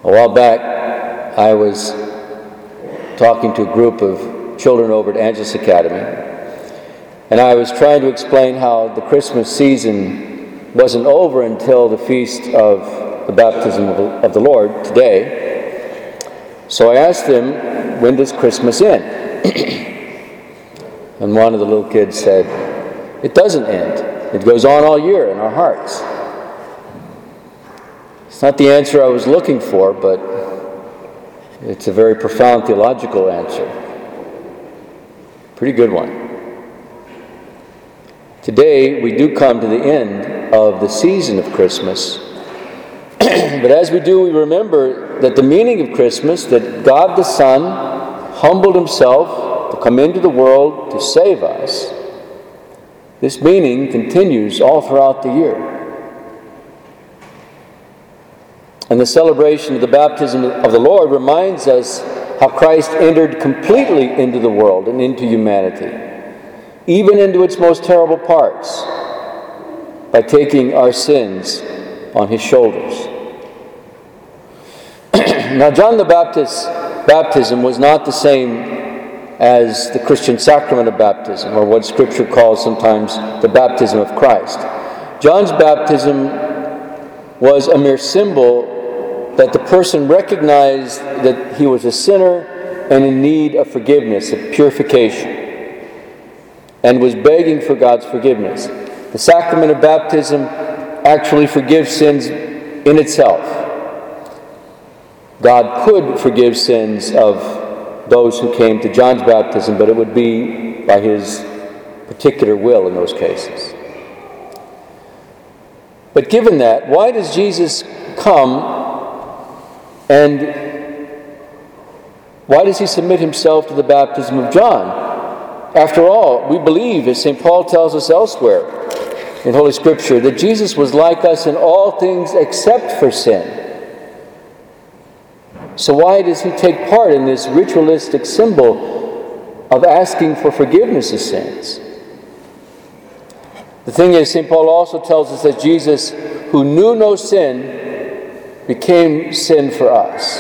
A while back, I was talking to a group of children over at Angelus Academy, and I was trying to explain how the Christmas season wasn't over until the feast of the baptism of the Lord today. So I asked them, when does Christmas end? And one of the little kids said, it doesn't end. It goes on all year in our hearts. It's not the answer I was looking for, but it's a very profound theological answer. Pretty good one. Today, we do come to the end of the season of Christmas. But as we do, we remember that the meaning of Christmas, that God the Son humbled himself to come into the world to save us, this meaning continues all throughout the year. And the celebration of the baptism of the Lord reminds us how Christ entered completely into the world and into humanity, even into its most terrible parts, by taking our sins on his shoulders. Now, John the Baptist's baptism was not the same as the Christian sacrament of baptism, or what Scripture calls sometimes the baptism of Christ. John's baptism was a mere symbol that the person recognized that he was a sinner and in need of forgiveness, of purification, and was begging for God's forgiveness. The sacrament of baptism actually forgives sins in itself. God could forgive sins of those who came to John's baptism, but it would be by his particular will in those cases. But given that, why does Jesus come, and why does he submit himself to the baptism of John? After all, we believe, as St. Paul tells us elsewhere in Holy Scripture, that Jesus was like us in all things except for sin. So why does he take part in this ritualistic symbol of asking for forgiveness of sins? The thing is, St. Paul also tells us that Jesus, who knew no sin, became sin for us.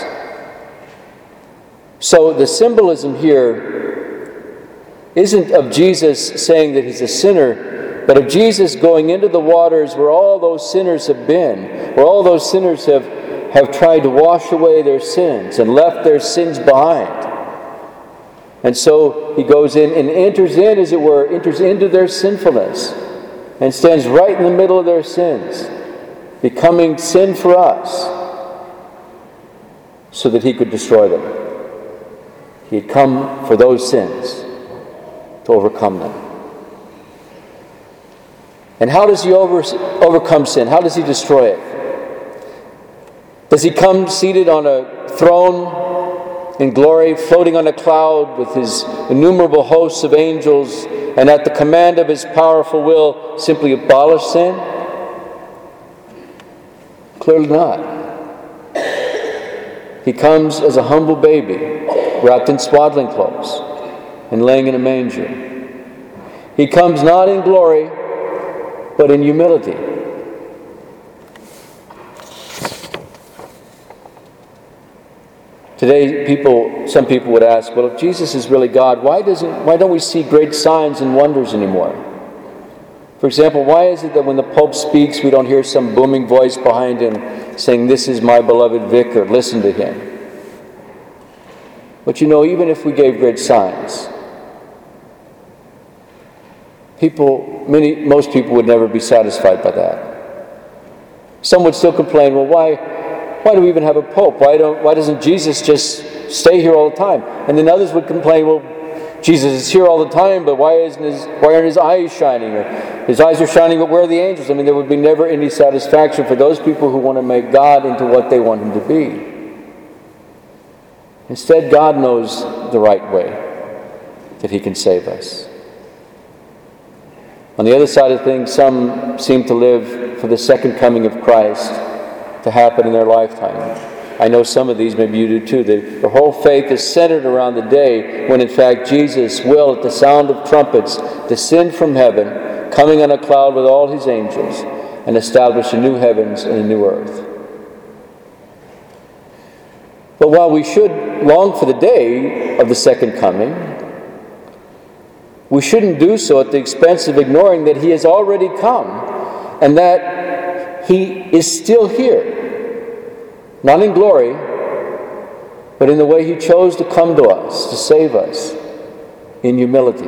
So the symbolism here isn't of Jesus saying that he's a sinner, but of Jesus going into the waters where all those sinners have been, where all those sinners have tried to wash away their sins and left their sins behind. And so he goes in and enters in, as it were, enters into their sinfulness and stands right in the middle of their sins, becoming sin for us so that he could destroy them. He had come for those sins, to overcome them. And how does he overcome sin? How does he destroy it? Does he come seated on a throne in glory, floating on a cloud with his innumerable hosts of angels, and at the command of his powerful will simply abolish sin? Clearly not. He comes as a humble baby, wrapped in swaddling clothes and laying in a manger. He comes not in glory, but in humility. Today, some people would ask, well, if Jesus is really God, why don't we see great signs and wonders anymore? For example, why is it that when the Pope speaks, we don't hear some booming voice behind him saying, "This is my beloved vicar, listen to him"? But even if we gave great signs, most people would never be satisfied by that. Some would still complain, well, why do we even have a Pope? Why doesn't Jesus just stay here all the time? And then others would complain, well, Jesus is here all the time, but why aren't his eyes shining? Or his eyes are shining, but where are the angels? There would be never any satisfaction for those people who want to make God into what they want him to be. Instead, God knows the right way that he can save us. On the other side of things, some seem to live for the second coming of Christ to happen in their lifetime. I know some of these, maybe you do too. Their whole faith is centered around the day when in fact Jesus will, at the sound of trumpets, descend from heaven, coming on a cloud with all his angels, and establish a new heavens and a new earth. while we should long for the day of the second coming, we shouldn't do so at the expense of ignoring that He has already come and that He is still here, not in glory, but in the way He chose to come to us, to save us, in humility.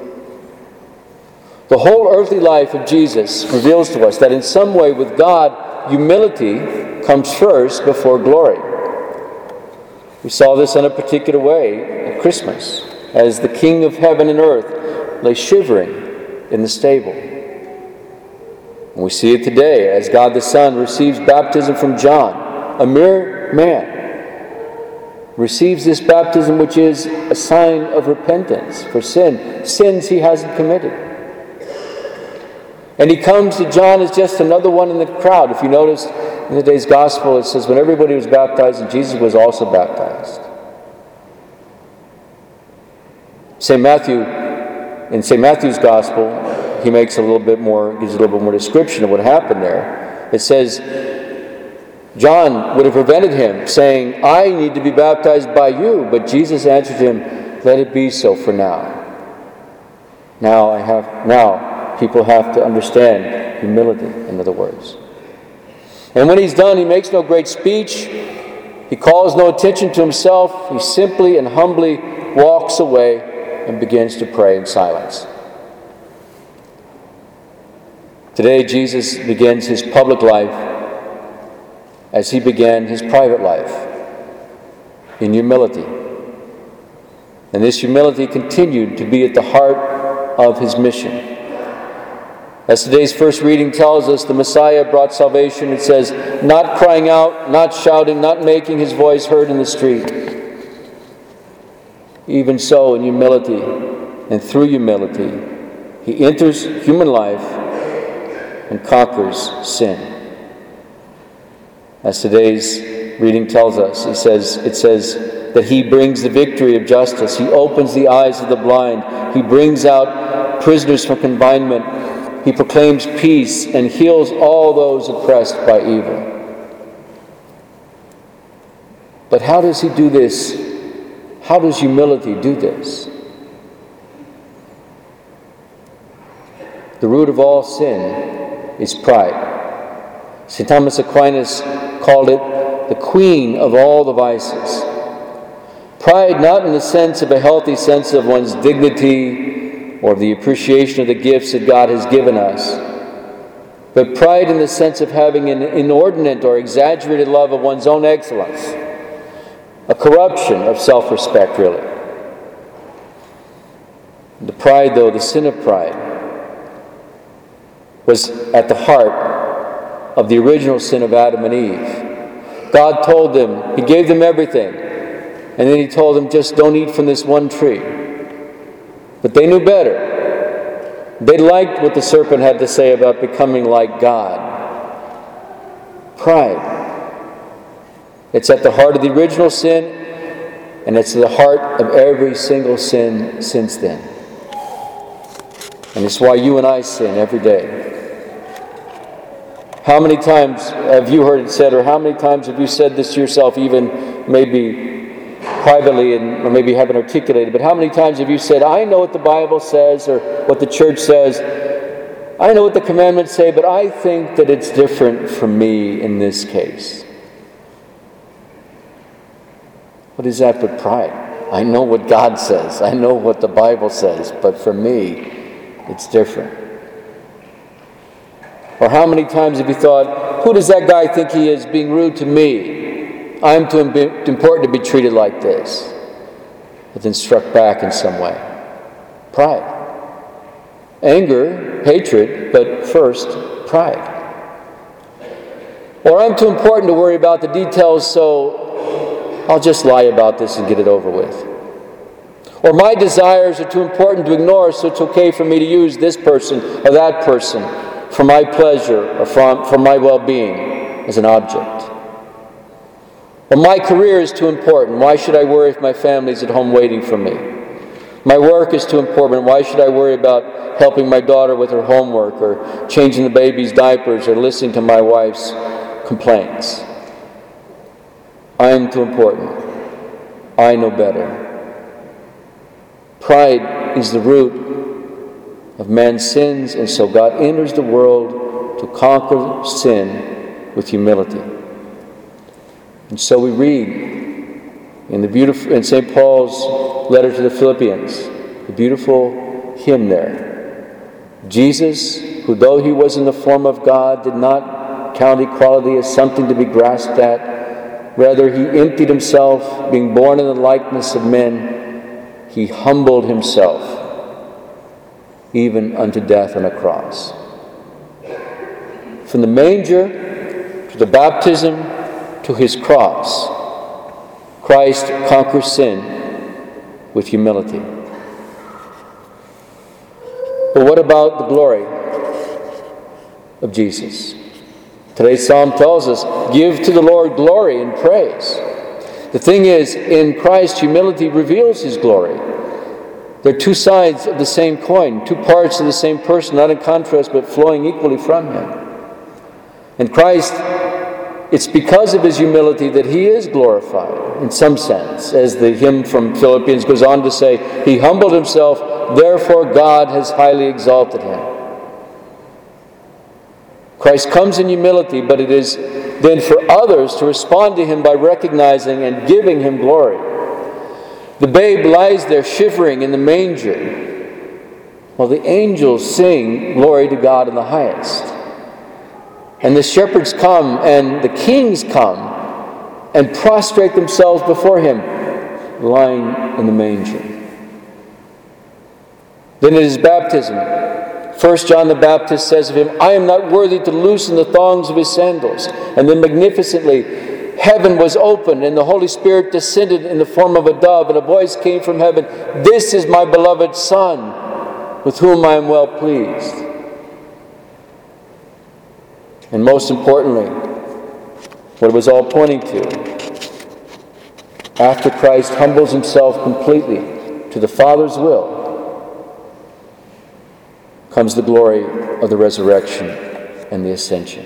The whole earthly life of Jesus reveals to us that in some way with God, humility comes first before glory. We saw this in a particular way at Christmas, as the King of heaven and earth lay shivering in the stable. And we see it today as God the Son receives baptism from John, a mere man, receives this baptism which is a sign of repentance for sins he hasn't committed. And he comes to John as just another one in the crowd. If you notice in today's gospel, it says when everybody was baptized, and Jesus was also baptized. In St. Matthew's gospel, he makes gives a little bit more description of what happened there. It says, John would have prevented him, saying, I need to be baptized by you. But Jesus answered him, let it be so for now. Now people have to understand humility, in other words. And when he's done, he makes no great speech. He calls no attention to himself. He simply and humbly walks away and begins to pray in silence. Today, Jesus begins his public life as he began his private life, in humility. And this humility continued to be at the heart of his mission. As today's first reading tells us, the Messiah brought salvation, it says, not crying out, not shouting, not making his voice heard in the street. Even so, in humility and through humility, he enters human life and conquers sin. As today's reading tells us, it says that he brings the victory of justice. He opens the eyes of the blind. He brings out prisoners from confinement. He proclaims peace and heals all those oppressed by evil. But how does he do this? How does humility do this? The root of all sin is pride. St. Thomas Aquinas called it the queen of all the vices. Pride not in the sense of a healthy sense of one's dignity or the appreciation of the gifts that God has given us, but pride in the sense of having an inordinate or exaggerated love of one's own excellence, a corruption of self-respect, really. The pride, though, the sin of pride, was at the heart of the original sin of Adam and Eve. God told them, He gave them everything, and then He told them, just don't eat from this one tree. But they knew better. They liked what the serpent had to say about becoming like God. Pride. It's at the heart of the original sin, and it's at the heart of every single sin since then. And it's why you and I sin every day. How many times have you heard it said, or how many times have you said this to yourself, even maybe privately or maybe haven't articulated, but how many times have you said, I know what the Bible says or what the church says, I know what the commandments say, but I think that it's different from me in this case. What is that but pride? I know what God says, I know what the Bible says, but for me, it's different. Or how many times have you thought, who does that guy think he is being rude to me? I'm too important to be treated like this. But then struck back in some way. Pride. Anger, hatred, but first, pride. Or I'm too important to worry about the details, so I'll just lie about this and get it over with. Or my desires are too important to ignore, so it's okay for me to use this person or that person for my pleasure or for my well-being as an object. Or my career is too important. Why should I worry if my family's at home waiting for me? My work is too important. Why should I worry about helping my daughter with her homework or changing the baby's diapers or listening to my wife's complaints? I am too important. I know better. Pride is the root of man's sins, and so God enters the world to conquer sin with humility. And so we read in St. Paul's letter to the Philippians, the beautiful hymn there. Jesus, who though he was in the form of God, did not count equality as something to be grasped at. Rather, he emptied himself, being born in the likeness of men. He humbled himself, even unto death on a cross. From the manger to the baptism to his cross, Christ conquers sin with humility. But what about the glory of Jesus? Today's psalm tells us, give to the Lord glory and praise. The thing is, in Christ, humility reveals his glory. They're two sides of the same coin, two parts of the same person, not in contrast, but flowing equally from him. And Christ, it's because of his humility that he is glorified, in some sense. As the hymn from Philippians goes on to say, he humbled himself, therefore God has highly exalted him. Christ comes in humility, but it is then for others to respond to him by recognizing and giving him glory. The babe lies there shivering in the manger, while the angels sing glory to God in the highest. And the shepherds come and the kings come and prostrate themselves before him, lying in the manger. Then at his baptism, 1 John the Baptist says of him, I am not worthy to loosen the thongs of his sandals. And then magnificently, heaven was opened, and the Holy Spirit descended in the form of a dove, and a voice came from heaven, this is my beloved Son, with whom I am well pleased. And most importantly, what it was all pointing to, after Christ humbles himself completely to the Father's will, comes the glory of the resurrection and the ascension.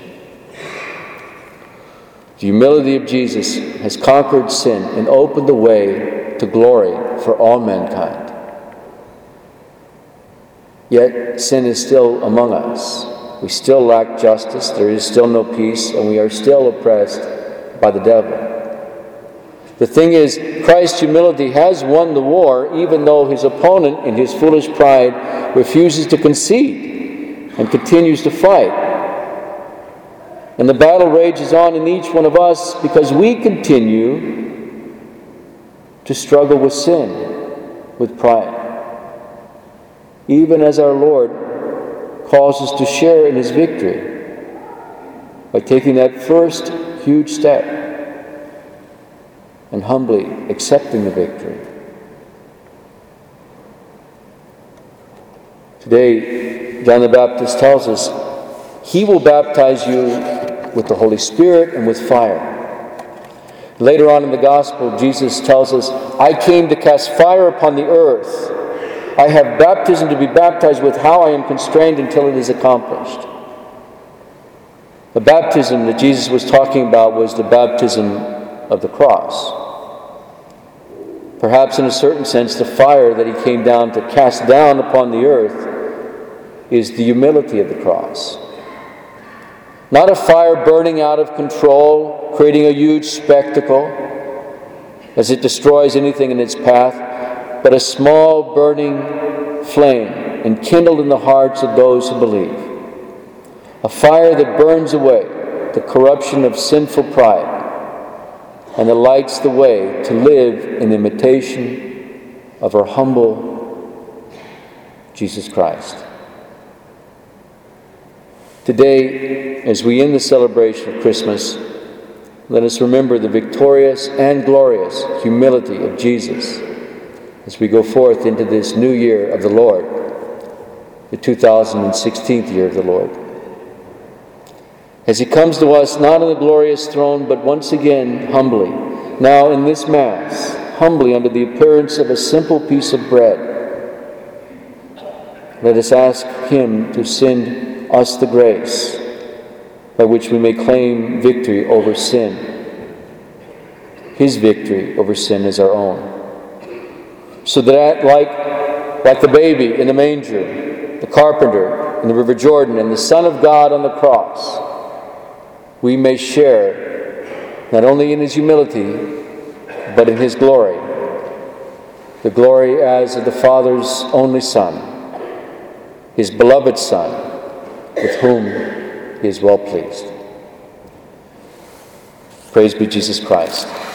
The humility of Jesus has conquered sin and opened the way to glory for all mankind. Yet sin is still among us. We still lack justice, there is still no peace, and we are still oppressed by the devil. The thing is, Christ's humility has won the war, even though his opponent, in his foolish pride, refuses to concede and continues to fight. And the battle rages on in each one of us because we continue to struggle with sin, with pride. Even as our Lord calls us to share in his victory by taking that first huge step and humbly accepting the victory. Today, John the Baptist tells us, he will baptize you with the Holy Spirit and with fire. Later on in the Gospel, Jesus tells us, I came to cast fire upon the earth. I have baptism to be baptized with, how I am constrained until it is accomplished. The baptism that Jesus was talking about was the baptism of the cross. Perhaps in a certain sense, the fire that he came down to cast down upon the earth is the humility of the cross. Not a fire burning out of control, creating a huge spectacle as it destroys anything in its path, but a small burning flame enkindled in the hearts of those who believe. A fire that burns away the corruption of sinful pride and that lights the way to live in imitation of our humble Jesus Christ. Today, as we end the celebration of Christmas, let us remember the victorious and glorious humility of Jesus as we go forth into this new year of the Lord, the 2016th year of the Lord. As he comes to us not on the glorious throne, but once again humbly, now in this Mass, humbly under the appearance of a simple piece of bread, let us ask him to send us the grace by which we may claim victory over sin his victory over sin as our own. So that like the baby in the manger, the carpenter in the River Jordan, and the Son of God on the cross, we may share not only in his humility, but in his glory. The glory as of the Father's only Son, his beloved Son, with whom he is well pleased. Praise be Jesus Christ.